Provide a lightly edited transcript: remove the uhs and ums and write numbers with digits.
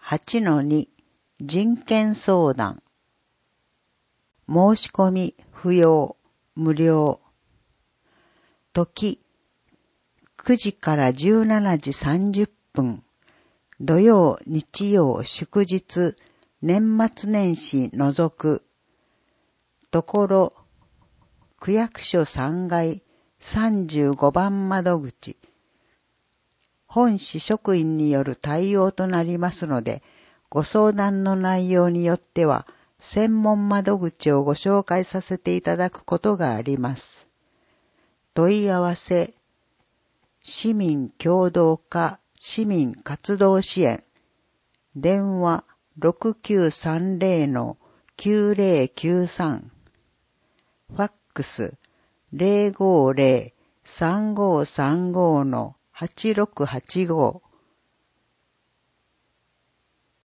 8-2 人権相談。申し込み不要、無料。時9時から17時30分。土曜、日曜、祝日、年末年始除く。ところ、区役所3階35番窓口。本市職員による対応となりますので、ご相談の内容によっては、専門窓口をご紹介させていただくことがあります。問い合わせ、市民協働課市民活動支援、電話6930-9093、ファックス050-3535-8685